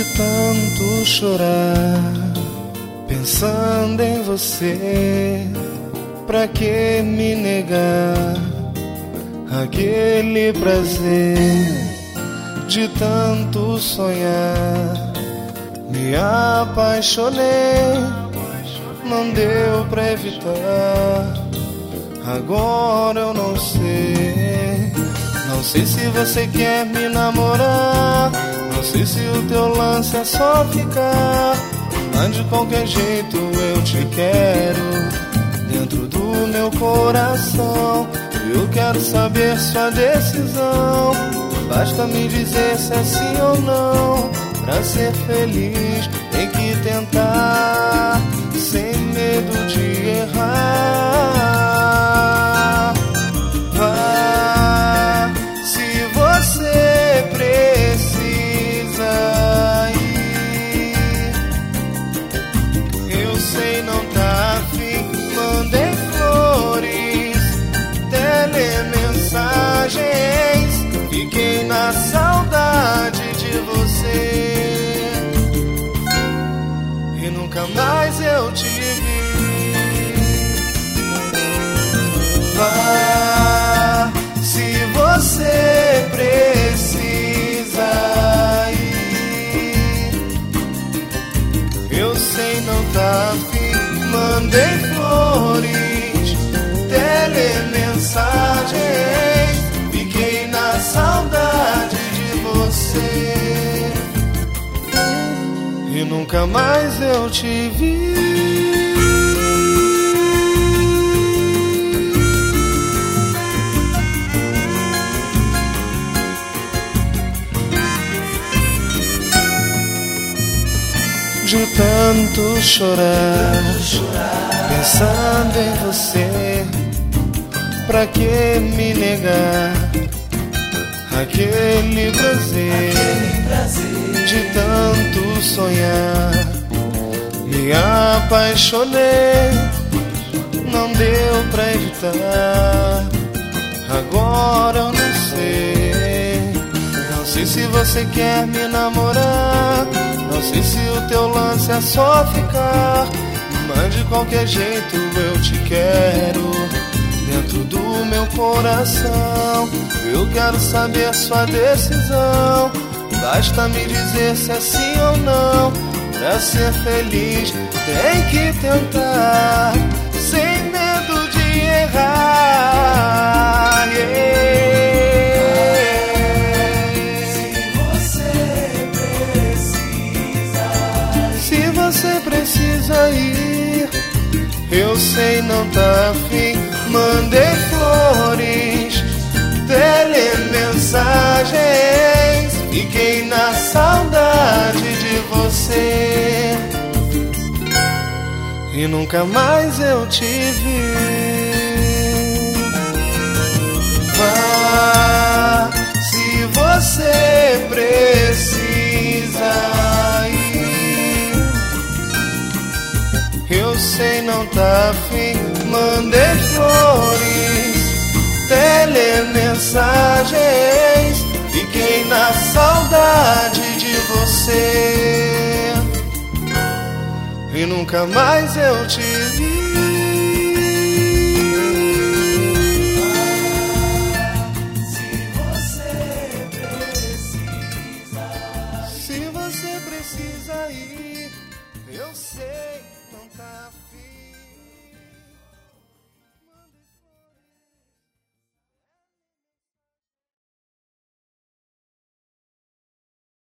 tanto chorar, pensando em você, pra que me negar aquele prazer? De tanto sonhar, me apaixonei, não deu pra evitar. Agora eu não sei, não sei se você quer me namorar, não sei se o teu lance é só ficar, mas de qualquer jeito eu te quero dentro do meu coração. Eu quero saber sua decisão, basta me dizer se é sim ou não. Pra ser feliz tem que tentar, sem medo de errar. Vá, se você precisa ir. Eu sei não tá afim, mandei flores, telemensagens, fiquei na saudade de você e nunca mais eu te vi. Vá, se você precisa ir. Eu sei não tá afim, mandei flores, telemensagens, fiquei na saudade de você e nunca mais eu te vi. De tanto chorar, pensando em você, pra que me negar aquele prazer? De tanto sonhar, me apaixonei, não deu pra evitar. Agora eu não sei, não sei se você quer me namorar, não sei se o teu lance é só ficar, mas de qualquer jeito eu te quero dentro do meu coração. Eu quero saber sua decisão, basta me dizer se é sim ou não. Pra ser feliz tem que tentar, sem medo de errar. Se você precisa ir, eu sei não tá afim, mandei flores, telemensagens, fiquei na saudade de você e nunca mais eu te vi. Vá, se você precisa ir. Eu sei não tá afim, mandei flores, telemensagens, fiquei na saudade de você e nunca mais eu te vi. Se você precisa ir, eu sei não tá afim.